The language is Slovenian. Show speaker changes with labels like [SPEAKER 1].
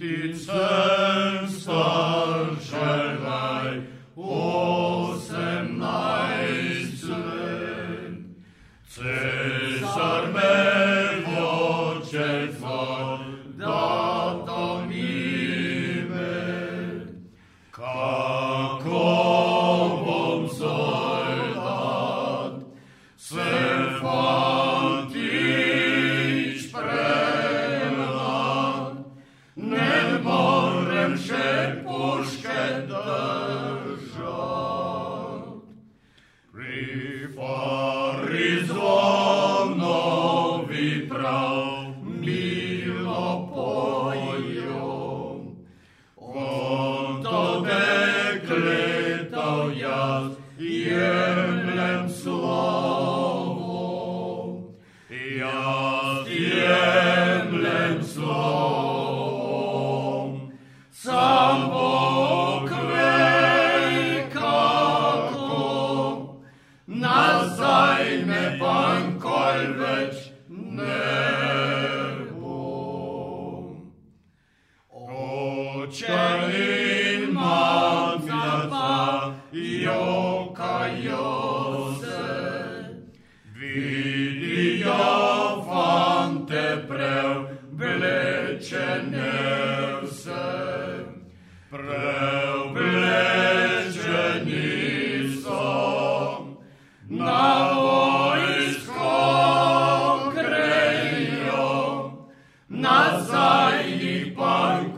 [SPEAKER 1] Din staršelaj 18 let. Cesar me hoče zvon, da domime. Kako bom soldat, se fantič premlad, ne morem še puške držat. Pri fari zvonovi prav milo pojo, od dekletal jaz jemljem slovo, jaz jemljem slovo, sam Bog ve kako, nazaj me pa nikoli več ne bom. Oče in mamica jokajo se, vidijo fante preoblečene vse, preoblečeni so, na vojsko grejo, nazaj jih pa